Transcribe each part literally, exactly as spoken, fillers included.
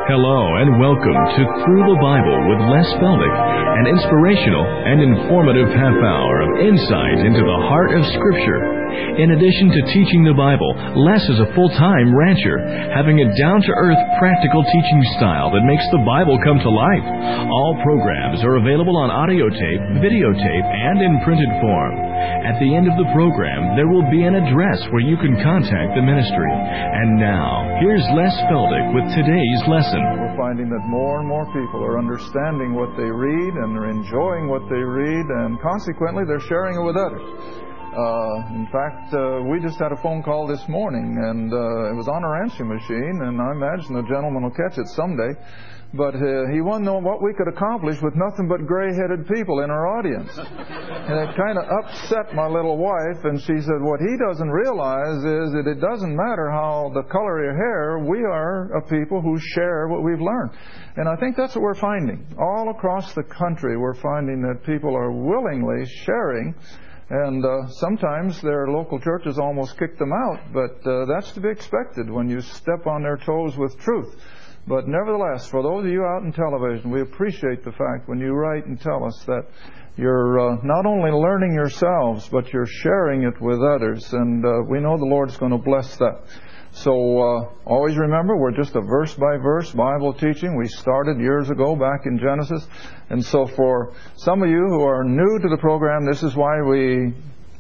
Hello and welcome to Through the Bible with Les Feldick, an inspirational and informative half hour of insight into the heart of Scripture. In addition to teaching the Bible, Les is a full-time rancher, having a down-to-earth, practical teaching style that makes the Bible come to life. All programs are available on audio tape, videotape, and in printed form. At the end of the program, there will be an address where you can contact the ministry. And now, here's Les Feldick with today's lesson. We're finding that more and more people are understanding what they read, and they're enjoying what they read, and consequently, they're sharing it with others. Uh, in fact, uh, we just had a phone call this morning, and uh, it was on our answering machine, and I imagine the gentleman will catch it someday. But uh, he wanted to know what we could accomplish with nothing but gray-headed people in our audience. And it kind of upset my little wife, and she said, what he doesn't realize is that it doesn't matter how the color of your hair, we are a people who share what we've learned. And I think that's what we're finding. All across the country, we're finding that people are willingly sharing. And uh, sometimes their local churches almost kick them out, but uh, that's to be expected when you step on their toes with truth. But nevertheless, for those of you out in television, we appreciate the fact when you write and tell us that you're uh, not only learning yourselves, but you're sharing it with others. And uh, we know the Lord's going to bless that. So uh, always remember, we're just a verse-by-verse Bible teaching. We started years ago back in Genesis. And so for some of you who are new to the program, this is why we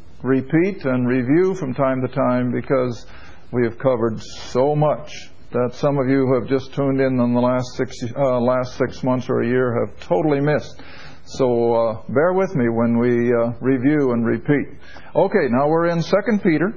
repeat and review from time to time, because we have covered so much that some of you who have just tuned in in the last six, uh, last six months or a year have totally missed. So uh, bear with me when we uh, review and repeat. Okay, now we're in Second Peter.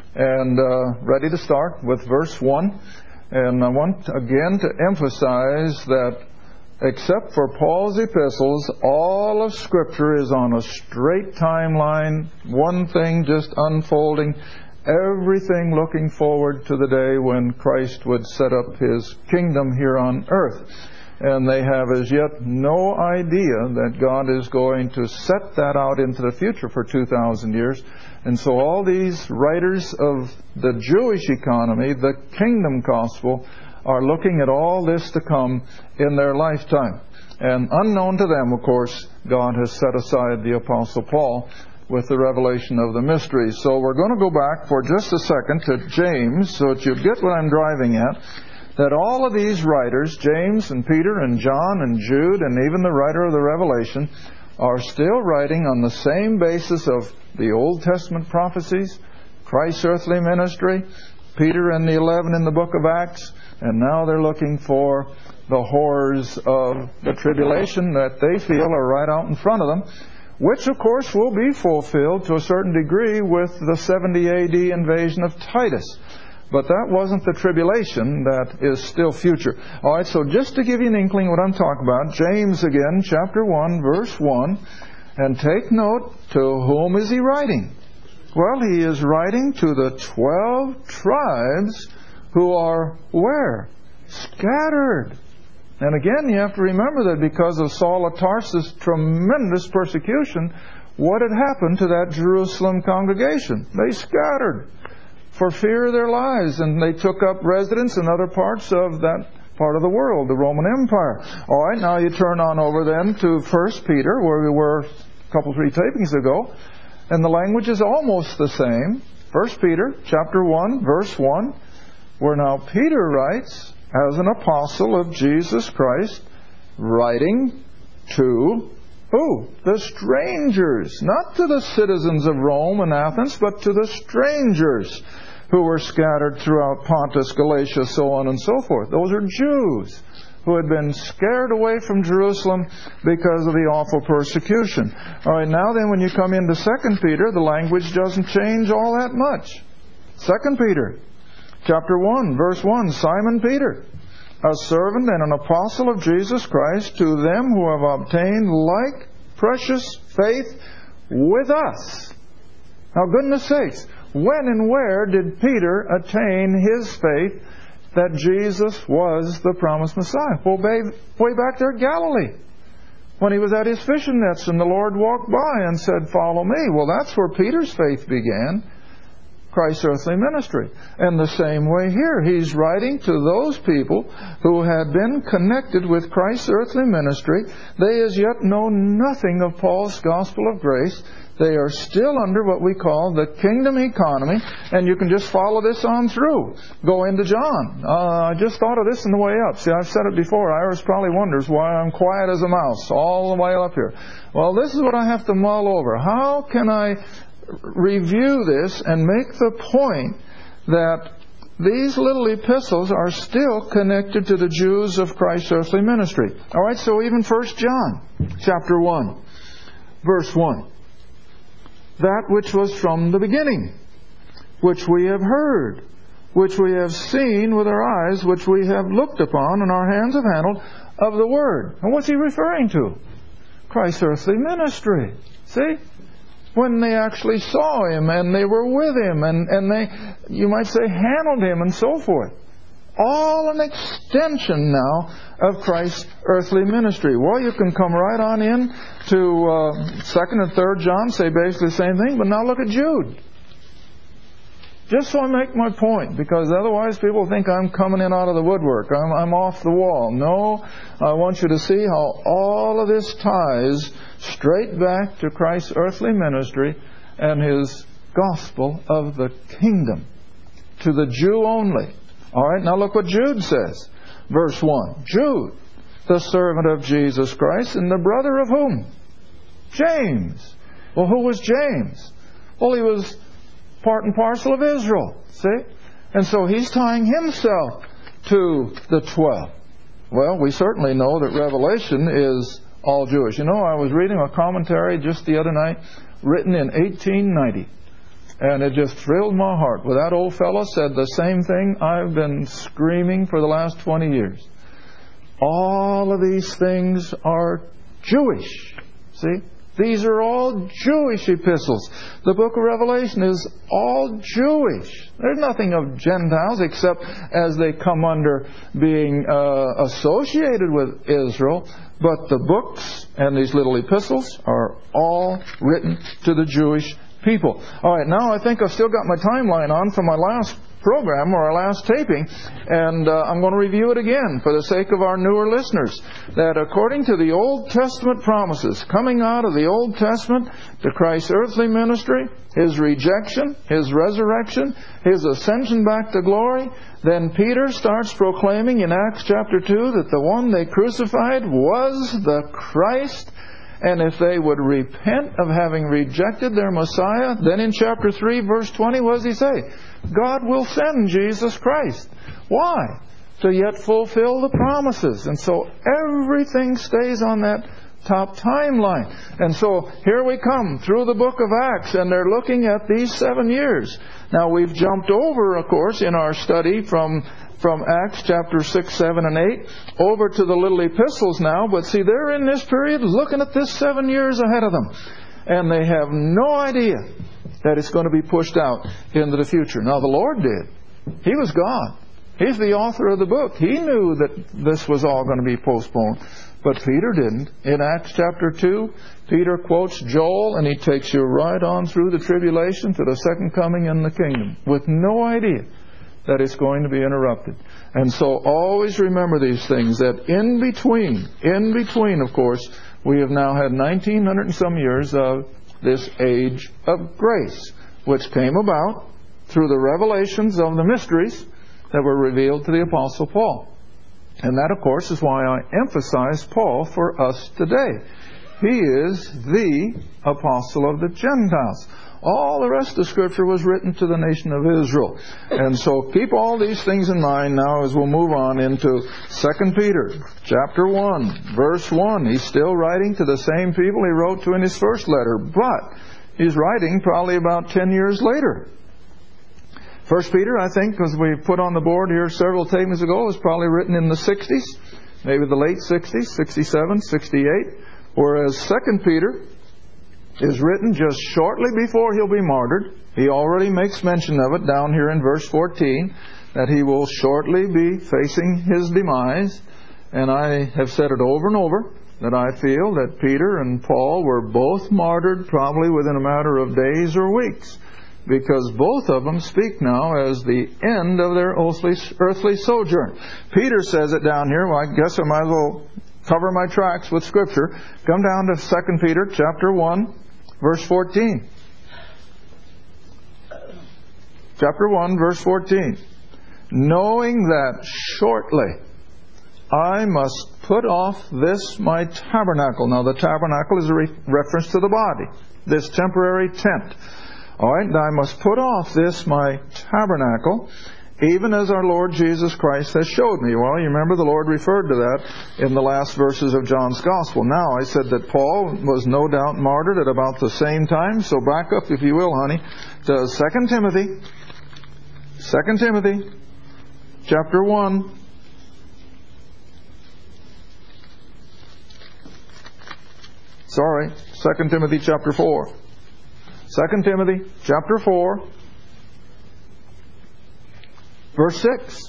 And uh, ready to start with verse one. And I want again to emphasize that except for Paul's epistles, all of Scripture is on a straight timeline, one thing just unfolding, everything looking forward to the day when Christ would set up His kingdom here on earth. And they have as yet no idea that God is going to set that out into the future for two thousand years. And so all these writers of the Jewish economy, the kingdom gospel, are looking at all this to come in their lifetime. And unknown to them, of course, God has set aside the Apostle Paul with the revelation of the mysteries. So we're going to go back for just a second to James, so that you get what I'm driving at. That all of these writers, James and Peter and John and Jude and even the writer of the Revelation, are still writing on the same basis of the Old Testament prophecies, Christ's earthly ministry, Peter and the eleven in the book of Acts, and now they're looking for the horrors of the tribulation that they feel are right out in front of them, which of course will be fulfilled to a certain degree with the seventy A D invasion of Titus. But that wasn't the tribulation, that is still future. All right, so just to give you an inkling what I'm talking about, James again, chapter one, verse one, and take note, to whom is he writing? Well, he is writing to the twelve tribes who are where? Scattered. And again, you have to remember that because of Saul of Tarsus' tremendous persecution, what had happened to that Jerusalem congregation? They scattered for fear of their lives, and they took up residence in other parts of that part of the world, the Roman Empire. All right, now you turn on over then to First Peter, where we were a couple, three tapings ago, and the language is almost the same. First Peter, chapter one, verse one, where now Peter writes, as an apostle of Jesus Christ, writing to who? The strangers, not to the citizens of Rome and Athens, but to the strangers who were scattered throughout Pontus, Galatia, so on and so forth. Those are Jews who had been scared away from Jerusalem because of the awful persecution. All right, now then when you come into Second Peter, the language doesn't change all that much. Second Peter, chapter one, verse one, Simon Peter, a servant and an apostle of Jesus Christ, to them who have obtained like precious faith with us. Now, goodness sakes, when and where did Peter attain his faith that Jesus was the promised Messiah? Well, way back there at Galilee, when he was at his fishing nets and the Lord walked by and said, "Follow me." Well, that's where Peter's faith began. Christ's earthly ministry. And the same way here, he's writing to those people who had been connected with Christ's earthly ministry. They as yet know nothing of Paul's gospel of grace. They are still under what we call the kingdom economy, and you can just follow this on through. Go into John. Uh, I just thought of this on the way up. See, I've said it before. Iris probably wonders why I'm quiet as a mouse all the way up here. Well, this is what I have to mull over. How can I review this and make the point that these little epistles are still connected to the Jews of Christ's earthly ministry? All right, so even First John chapter one, verse one. That which was from the beginning, which we have heard, which we have seen with our eyes, which we have looked upon, and our hands have handled, of the Word. And what's he referring to? Christ's earthly ministry. See? When they actually saw Him, and they were with Him, and, and they, you might say, handled Him, and so forth. All an extension now of Christ's earthly ministry. Well, you can come right on in to uh, second and third John, say basically the same thing, but now look at Jude. Just so I make my point, because otherwise people think I'm coming in out of the woodwork. I'm, I'm off the wall. No, I want you to see how all of this ties straight back to Christ's earthly ministry and His gospel of the kingdom. To the Jew only. All right, now look what Jude says. Verse one. Jude, the servant of Jesus Christ, and the brother of whom? James. Well, who was James? Well, he was part and parcel of Israel. See? And so he's tying himself to the twelve. Well, we certainly know that Revelation is all Jewish. You know, I was reading a commentary just the other night, written in eighteen ninety. And it just thrilled my heart. Well, that old fellow said the same thing I've been screaming for the last twenty years. All of these things are Jewish. See? These are all Jewish epistles. The book of Revelation is all Jewish. There's nothing of Gentiles except as they come under being uh, associated with Israel. But the books and these little epistles are all written to the Jewish people. All right, now I think I've still got my timeline on from my last program or our last taping, and uh, I'm going to review it again for the sake of our newer listeners. That according to the Old Testament promises coming out of the Old Testament to Christ's earthly ministry, His rejection, His resurrection, His ascension back to glory, then Peter starts proclaiming in Acts chapter two that the one they crucified was the Christ. And if they would repent of having rejected their Messiah, then in chapter three, verse twenty, what does he say? God will send Jesus Christ. Why? To yet fulfill the promises. And so everything stays on that top timeline. And so here we come through the book of Acts, and they're looking at these seven years. Now we've jumped over, of course, in our study from from Acts chapter six, seven, and eight, over to the little epistles now. But see, they're in this period looking at this seven years ahead of them. And they have no idea that it's going to be pushed out into the future. Now, the Lord did. He was God. He's the author of the book. He knew that this was all going to be postponed. But Peter didn't. In Acts chapter two, Peter quotes Joel, and he takes you right on through the tribulation to the second coming in the kingdom, with no idea that it's going to be interrupted. And so always remember these things, that in between, in between, of course, we have now had nineteen hundred and some years of this age of grace, which came about through the revelations of the mysteries that were revealed to the Apostle Paul. And that, of course, is why I emphasize Paul for us today. He is the Apostle of the Gentiles. All the rest of Scripture was written to the nation of Israel. And so keep all these things in mind now as we'll move on into Second Peter chapter one, verse one. He's still writing to the same people he wrote to in his first letter, but he's writing probably about ten years later. First Peter, I think, as we put on the board here several tapings ago, was probably written in the sixties, maybe the late sixties, sixty-seven, sixty-eight, whereas Second Peter is written just shortly before he'll be martyred. He already makes mention of it down here in verse fourteen, that he will shortly be facing his demise. And I have said it over and over, that I feel that Peter and Paul were both martyred probably within a matter of days or weeks. because both of them speak now as the end of their earthly, earthly sojourn. Peter says it down here. Well, I guess I might as well cover my tracks with Scripture. Come down to Second Peter chapter one, verse fourteen. Chapter one, verse fourteen. Knowing that shortly I must put off this my tabernacle. Now the tabernacle is a re- reference to the body, this temporary tent. All right, I must put off this my tabernacle, even as our Lord Jesus Christ has showed me. Well, you remember the Lord referred to that in the last verses of John's Gospel. Now, I said that Paul was no doubt martyred at about the same time. So back up, if you will, honey, to Second Timothy. Second Timothy, chapter one. Sorry, Second Timothy chapter four. Second Timothy chapter four, verse six.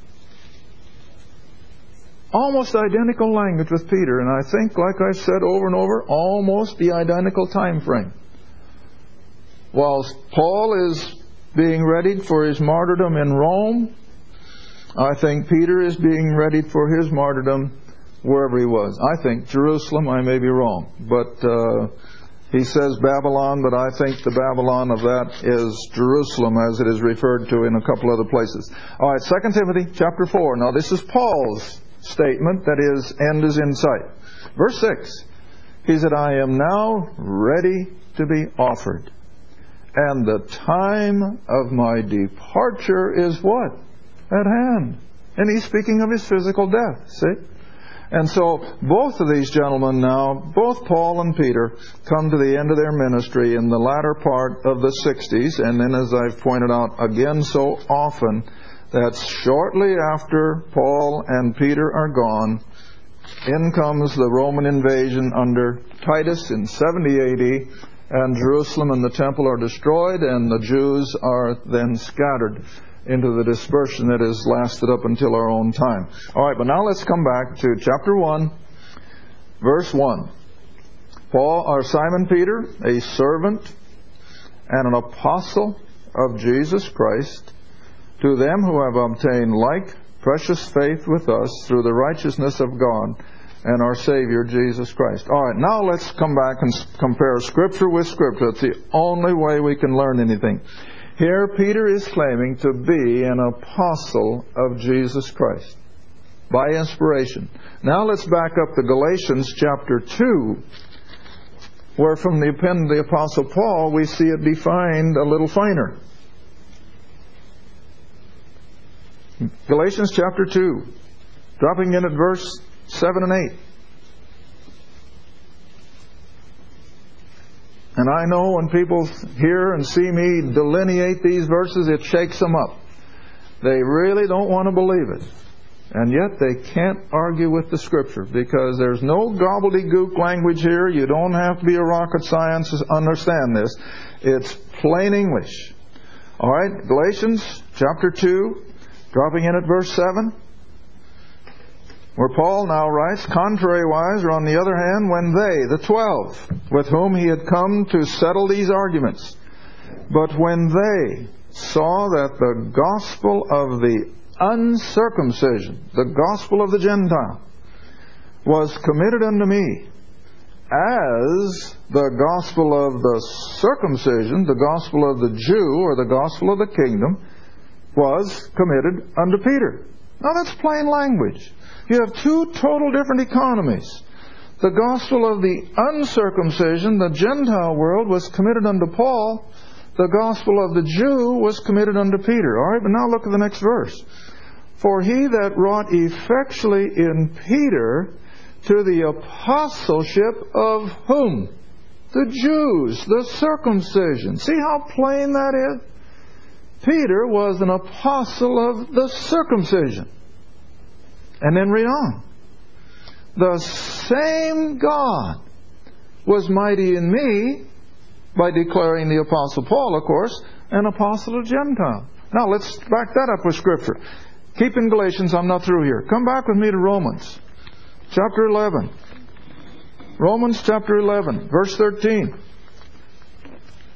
Almost identical language with Peter, and I think, like I've said over and over, almost the identical time frame. Whilst Paul is being readied for his martyrdom in Rome, I think Peter is being readied for his martyrdom wherever he was. I think Jerusalem. I may be wrong, but uh, he says Babylon, but I think the Babylon of that is Jerusalem, as it is referred to in a couple other places. All right, Second Timothy chapter four. Now this is Paul's statement that his end is in sight. Verse six. He said, I am now ready to be offered, and the time of my departure is what? At hand. And he's speaking of his physical death, see? And so both of these gentlemen now, both Paul and Peter, come to the end of their ministry in the latter part of the sixties. And then, as I've pointed out again so often, that shortly after Paul and Peter are gone, in comes the Roman invasion under Titus in seventy A D, and Jerusalem and the temple are destroyed, and the Jews are then scattered into the dispersion that has lasted up until our own time. All right, but now let's come back to chapter one, verse one. Paul, or Simon Peter, a servant and an apostle of Jesus Christ, to them who have obtained like precious faith with us through the righteousness of God and our Savior Jesus Christ. All right, now let's come back and compare Scripture with Scripture. It's the only way we can learn anything. Here Peter is claiming to be an apostle of Jesus Christ by inspiration. Now let's back up to Galatians chapter two, where from the pen of the Apostle Paul we see it defined a little finer. Galatians chapter two, dropping in at verse seven and eight. And I know when people hear and see me delineate these verses, it shakes them up. They really don't want to believe it. And yet they can't argue with the Scripture, because there's no gobbledygook language here. You don't have to be a rocket science to understand this. It's plain English. All right, Galatians chapter two, dropping in at verse seven. Where Paul now writes, contrariwise, or on the other hand, when they, the twelve, with whom he had come to settle these arguments, but when they saw that the gospel of the uncircumcision, the gospel of the Gentile, was committed unto me, as the gospel of the circumcision, the gospel of the Jew, or the gospel of the kingdom, was committed unto Peter. Now that's plain language. You have two total different economies. The gospel of the uncircumcision, the Gentile world, was committed unto Paul. The gospel of the Jew was committed unto Peter. All right, but now look at the next verse. For he that wrought effectually in Peter to the apostleship of whom? The Jews, the circumcision. See how plain that is? Peter was an apostle of the circumcision. And then read on. The same God was mighty in me, by declaring the Apostle Paul, of course, an apostle of Gentiles. Now let's back that up with Scripture. Keep in Galatians, I'm not through here. Come back with me to Romans chapter eleven. Romans chapter eleven, verse thirteen.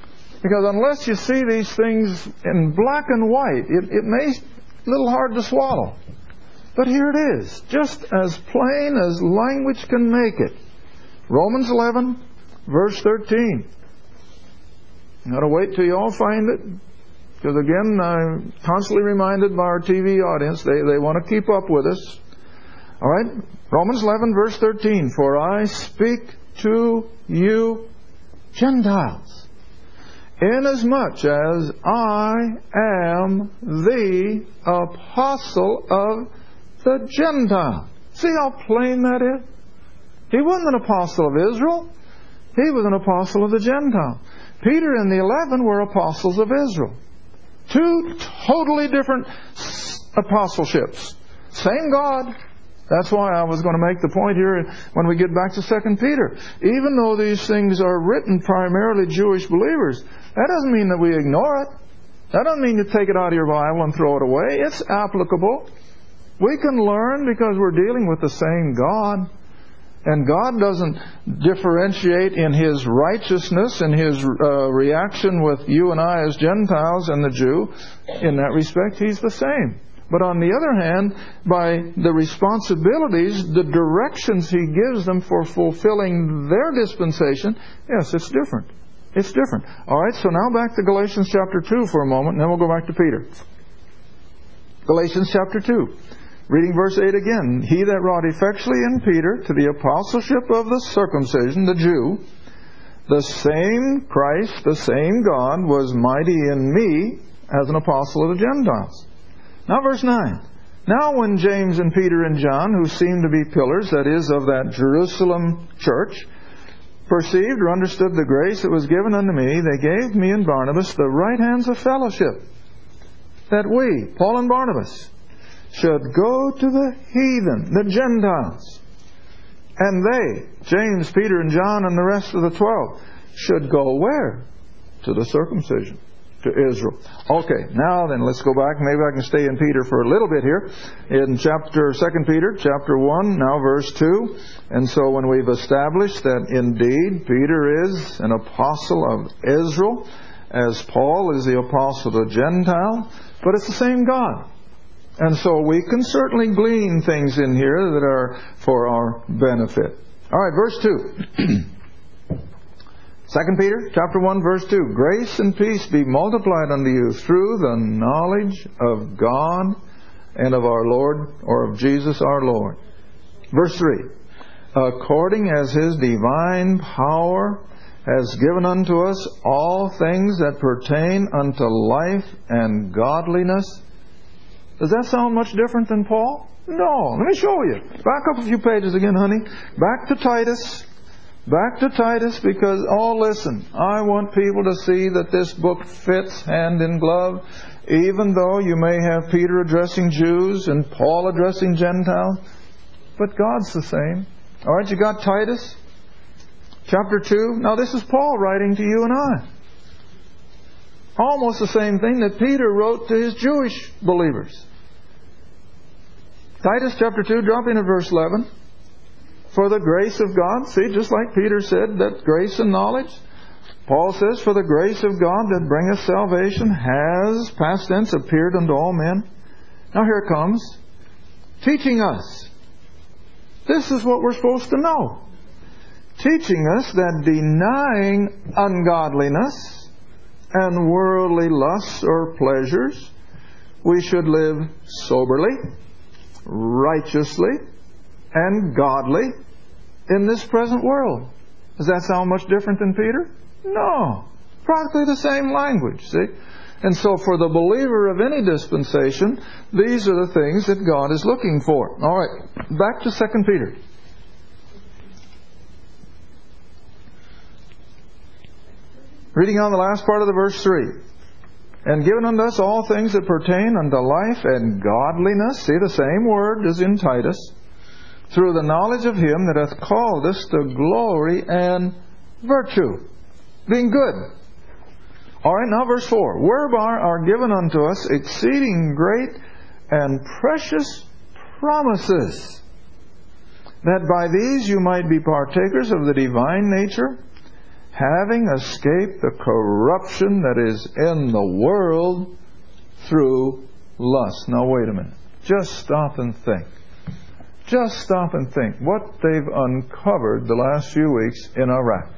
Because unless you see these things in black and white, it, it may be a little hard to swallow. But here it is, just as plain as language can make it. Romans eleven, verse thirteen. I've got to wait till you all find it. Because again, I'm constantly reminded by our T V audience, they, they want to keep up with us. All right, Romans eleven, verse thirteen. For I speak to you Gentiles, inasmuch as I am the apostle of the Gentiles. See how plain that is? He wasn't an apostle of Israel. He was an apostle of the Gentiles. Peter and the eleven were apostles of Israel. Two totally different apostleships. Same God. That's why I was going to make the point here when we get back to Second Peter. Even though these things are written primarily Jewish believers, that doesn't mean that we ignore it. That doesn't mean you take it out of your Bible and throw it away. It's applicable. We can learn because we're dealing with the same God. And God doesn't differentiate in His righteousness and His uh, reaction with you and I as Gentiles and the Jew. In that respect, He's the same. But on the other hand, by the responsibilities, the directions He gives them for fulfilling their dispensation, yes, it's different. It's different. All right, so now back to Galatians chapter two for a moment, and then we'll go back to Peter. Galatians chapter two. Reading verse eight again. He that wrought effectually in Peter to the apostleship of the circumcision, the Jew, the same Christ, the same God, was mighty in me as an apostle of the Gentiles. Now verse nine. Now when James and Peter and John, who seemed to be pillars, that is, of that Jerusalem church, perceived or understood the grace that was given unto me, they gave me and Barnabas the right hands of fellowship, that we, Paul and Barnabas, should go to the heathen, the Gentiles. And they, James, Peter, and John, and the rest of the twelve, should go where? To the circumcision, to Israel. Okay, now then, let's go back. Maybe I can stay in Peter for a little bit here. In chapter Second Peter, chapter one, now verse two. And so when we've established that indeed Peter is an apostle of Israel, as Paul is the apostle of the Gentile, but it's the same God. And so we can certainly glean things in here that are for our benefit. All right, verse two. Second Peter, chapter one, verse two. Grace and peace be multiplied unto you through the knowledge of God and of our Lord, or of Jesus our Lord. Verse three. According as His divine power has given unto us all things that pertain unto life and godliness. Does that sound much different than Paul? No. Let me show you. Back up a few pages again, honey. Back to Titus. Back to Titus, because, oh, listen, I want people to see that this book fits hand in glove, even though you may have Peter addressing Jews and Paul addressing Gentiles. But God's the same. All right, you got Titus? Chapter two. Now, this is Paul writing to you and I. Almost the same thing that Peter wrote to his Jewish believers. Titus chapter two, drop in at verse eleven. For the grace of God, see, just like Peter said, that grace and knowledge. Paul says, for the grace of God that bringeth salvation has, past tense, appeared unto all men. Now here it comes. Teaching us. This is what we're supposed to know. Teaching us that denying ungodliness and worldly lusts or pleasures, we should live soberly, righteously, and godly in this present world. Does that sound much different than Peter? No. Practically the same language, see? And so for the believer of any dispensation, these are the things that God is looking for. All right, back to Second Peter. Reading on the last part of the verse three. And given unto us all things that pertain unto life and godliness. See, the same word as in Titus. Through the knowledge of Him that hath called us to glory and virtue. Being good. All right, now verse four. Whereby are given unto us exceeding great and precious promises, that by these you might be partakers of the divine nature, having escaped the corruption that is in the world through lust. Now wait a minute. Just stop and think. Just stop and think what they've uncovered the last few weeks in Iraq.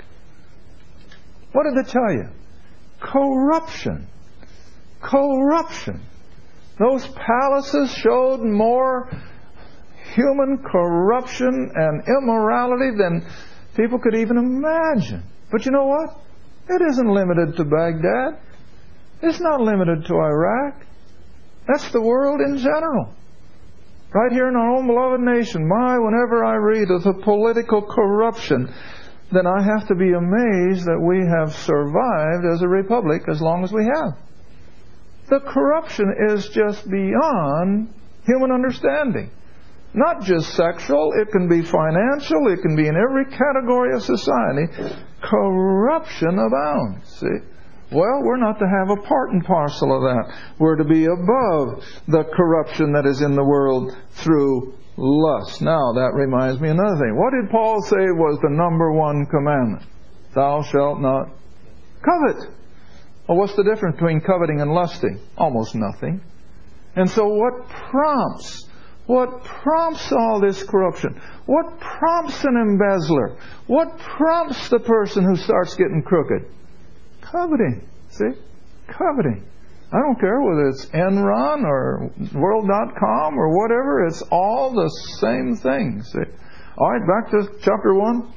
What did they tell you? Corruption. Corruption. Those palaces showed more human corruption and immorality than people could even imagine. But you know what? It isn't limited to Baghdad. It's not limited to Iraq. That's the world in general. Right here in our own beloved nation, my, whenever I read of the political corruption, then I have to be amazed that we have survived as a republic as long as we have. The corruption is just beyond human understanding. Not just sexual, it can be financial, it can be in every category of society. Corruption abounds. See? Well, we're not to have a part and parcel of that. We're to be above the corruption that is in the world through lust. Now, that reminds me of another thing. What did Paul say was the number one commandment? Thou shalt not covet. Well, what's the difference between coveting and lusting? Almost nothing. And so what prompts What prompts all this corruption? What prompts an embezzler? What prompts the person who starts getting crooked? Coveting. See? Coveting. I don't care whether it's Enron or World dot com or whatever. It's all the same thing. See? All right, back to chapter one,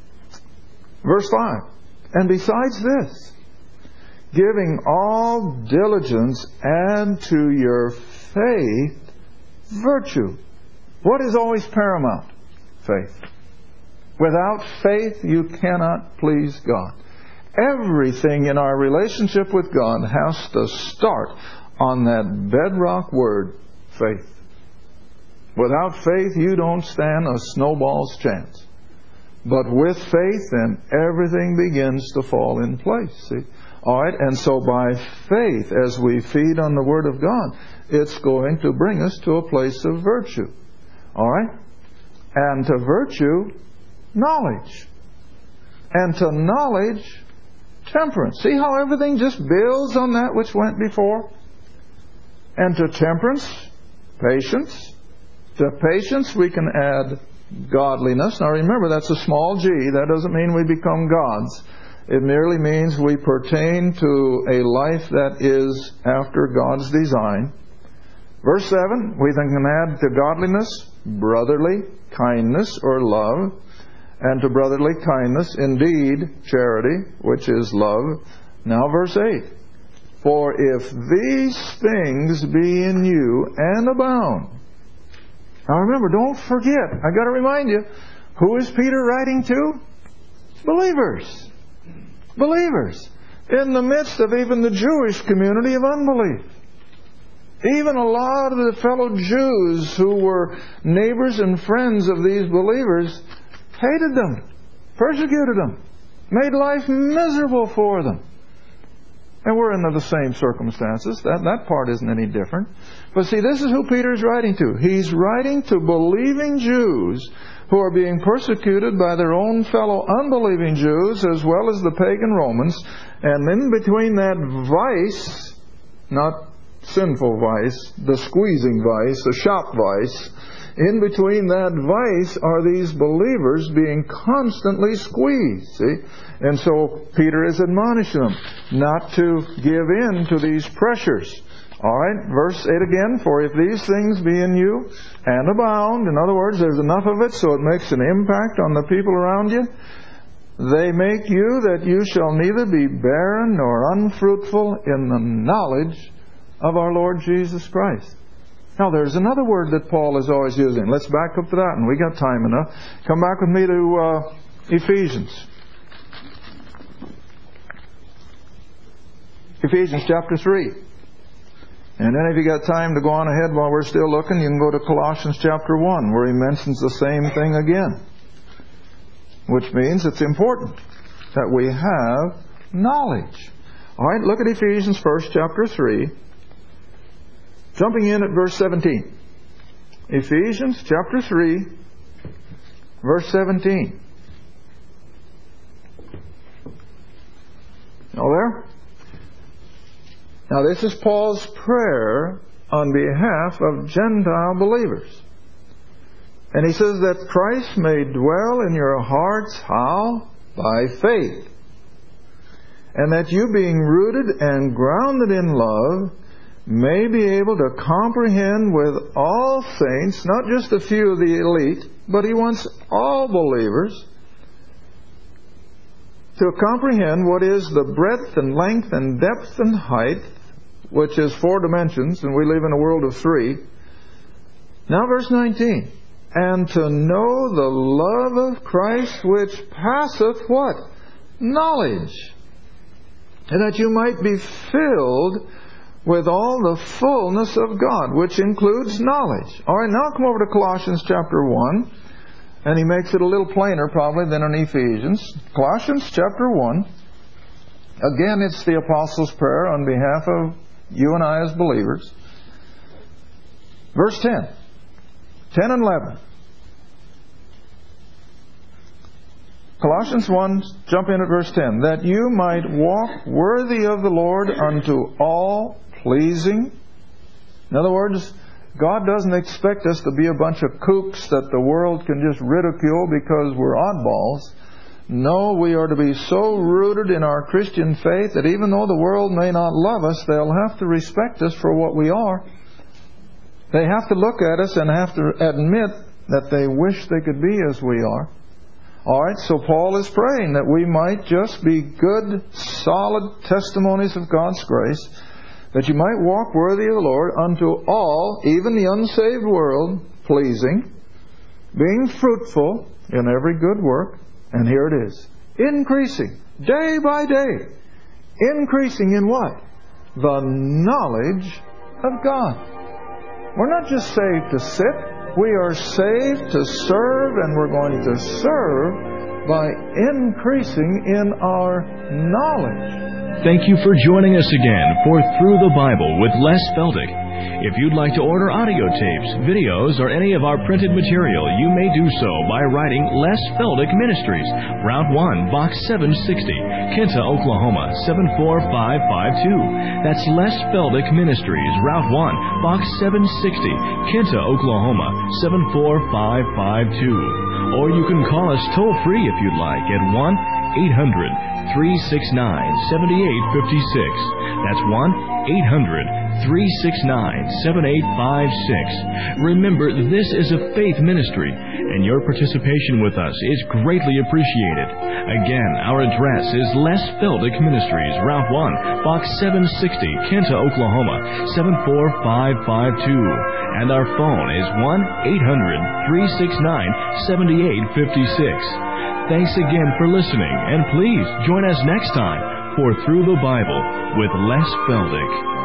verse five. And besides this, giving all diligence, add to your faith virtue. What is always paramount? Faith. Without faith, you cannot please God. Everything in our relationship with God has to start on that bedrock word, faith. Without faith, you don't stand a snowball's chance. But with faith, then everything begins to fall in place. See? All right, and so by faith, as we feed on the Word of God, it's going to bring us to a place of virtue. All right? And to virtue, knowledge. And to knowledge, temperance. See how everything just builds on that which went before? And to temperance, patience. To patience, we can add godliness. Now remember, that's a small g. That doesn't mean we become gods. It merely means we pertain to a life that is after God's design. Verse seven, we then can add to godliness, brotherly kindness or love. And to brotherly kindness, indeed, charity, which is love. Now verse eight. For if these things be in you and abound. Now remember, don't forget, I got to remind you, who is Peter writing to? Believers. Believers. In the midst of even the Jewish community of unbelief. Even a lot of the fellow Jews who were neighbors and friends of these believers hated them, persecuted them, made life miserable for them. And we're under the same circumstances. That, that part isn't any different. But see, this is who Peter is writing to. He's writing to believing Jews who are being persecuted by their own fellow unbelieving Jews as well as the pagan Romans. And in between that vice, not sinful vice, the squeezing vice, the shop vice, in between that vice are these believers being constantly squeezed. See? And so Peter is admonishing them not to give in to these pressures. All right, verse eight again. For if these things be in you and abound, in other words, there's enough of it so it makes an impact on the people around you, they make you that you shall neither be barren nor unfruitful in the knowledge of our Lord Jesus Christ. Now there's another word that Paul is always using. Let's back up to that, and we got time enough. Come back with me to uh, Ephesians. Ephesians chapter three. And then if you got time to go on ahead while we're still looking, you can go to Colossians chapter one, where he mentions the same thing again. Which means it's important that we have knowledge. All right, look at Ephesians first, chapter three. Jumping in at verse seventeen. Ephesians chapter three, verse seventeen. All there? Now this is Paul's prayer on behalf of Gentile believers. And he says that Christ may dwell in your hearts, how? By faith. And that you, being rooted and grounded in love, may be able to comprehend with all saints, not just a few of the elite, but he wants all believers to comprehend what is the breadth and length and depth and height, which is four dimensions, and we live in a world of three. Now verse nineteen. And to know the love of Christ which passeth what? Knowledge. And that you might be filled with all the fullness of God, which includes knowledge. All right, now come over to Colossians chapter one. And he makes it a little plainer probably than in Ephesians. Colossians chapter one. Again, it's the Apostles' prayer on behalf of you and I as believers. Verse ten. ten and eleven. Colossians one, jump in at verse ten. That you might walk worthy of the Lord unto all pleasing. In other words, God doesn't expect us to be a bunch of kooks that the world can just ridicule because we're oddballs. No, we are to be so rooted in our Christian faith that even though the world may not love us, they'll have to respect us for what we are. They have to look at us and have to admit that they wish they could be as we are. All right, so Paul is praying that we might just be good, solid testimonies of God's grace, that you might walk worthy of the Lord unto all, even the unsaved world, pleasing, being fruitful in every good work. And here it is. Increasing, day by day. Increasing in what? The knowledge of God. We're not just saved to sit. We are saved to serve, and we're going to serve by increasing in our knowledge. Thank you for joining us again for Through the Bible with Les Feldick. If you'd like to order audio tapes, videos, or any of our printed material, you may do so by writing Les Feldick Ministries, Route one, Box seven sixty, Kinta, Oklahoma, seven four five five two. That's Les Feldick Ministries, Route one, Box seven sixty, Kinta, Oklahoma, seven four five five two. Or you can call us toll-free if you'd like at one eight hundred three six nine seven eight five six. That's one eight hundred three six nine seven eight five six. Remember, this is a faith ministry, and your participation with us is greatly appreciated. Again, our address is Les Feldick Ministries, Route one, Box seven sixty, Kinta, Oklahoma, seven four five five two. And our phone is one eight hundred three six nine seven eight five six. Thanks again for listening, and please join us next time for Through the Bible with Les Feldick.